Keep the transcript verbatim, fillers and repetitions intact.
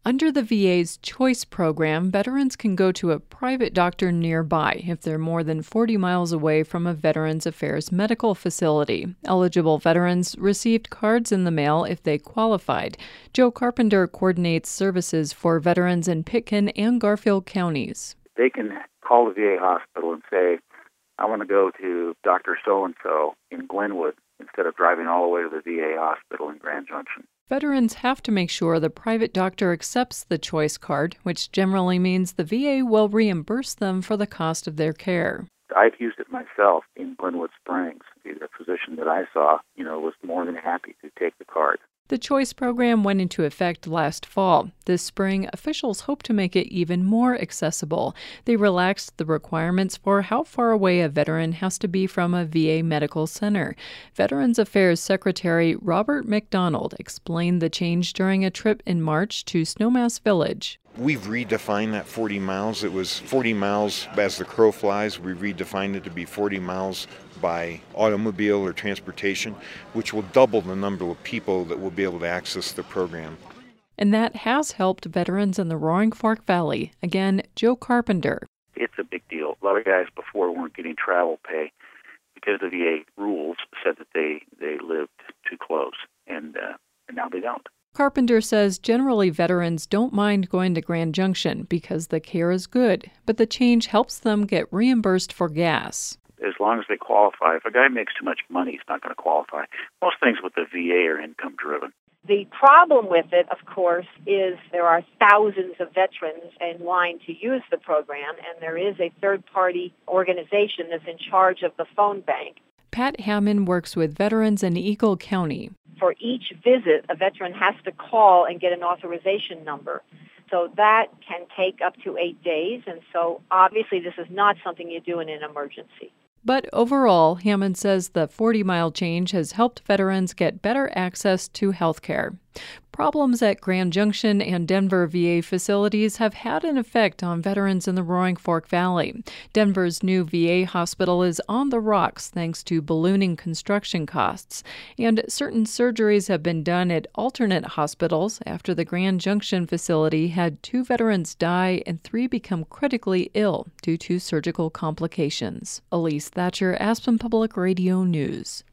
Under the V A's Choice program, veterans can go to a private doctor nearby if they're more than forty miles away from a Veterans Affairs medical facility. Eligible veterans received cards in the mail if they qualified. Joe Carpenter coordinates services for veterans in Pitkin and Garfield counties. They can call the V A hospital and say, I want to go to Doctor So-and-so in Glenwood instead of driving all the way to the V A hospital in Grand Junction. Veterans have to make sure the private doctor accepts the Choice card, which generally means the V A will reimburse them for the cost of their care. I've used it myself in Glenwood Springs. The physician that I saw, you know, was more than happy to take the card. The Choice program went into effect last fall. This spring, officials hope to make it even more accessible. They relaxed the requirements for how far away a veteran has to be from a V A medical center. Veterans Affairs Secretary Robert McDonald explained the change during a trip in March to Snowmass Village. We've redefined that forty miles. It was forty miles as the crow flies. We redefined it to be forty miles by automobile or transportation, which will double the number of people that will be able to access the program. And that has helped veterans in the Roaring Fork Valley. Again, Joe Carpenter. It's a big deal. A lot of guys before weren't getting travel pay because the V A rules said that they, they lived too close, and, uh, and now they don't. Carpenter says generally veterans don't mind going to Grand Junction because the care is good, but the change helps them get reimbursed for gas. As long as they qualify. If a guy makes too much money, he's not going to qualify. Most things with the V A are income-driven. The problem with it, of course, is there are thousands of veterans in line to use the program, and there is a third-party organization that's in charge of the phone bank. Pat Hammond works with veterans in Eagle County. For each visit, a veteran has to call and get an authorization number. So that can take up to eight days, and so obviously this is not something you do in an emergency. But overall, Hammond says the forty-mile change has helped veterans get better access to health care. Problems at Grand Junction and Denver V A facilities have had an effect on veterans in the Roaring Fork Valley. Denver's new V A hospital is on the rocks thanks to ballooning construction costs, and certain surgeries have been done at alternate hospitals after the Grand Junction facility had two veterans die and three become critically ill due to surgical complications. Elise Thatcher, Aspen Public Radio News.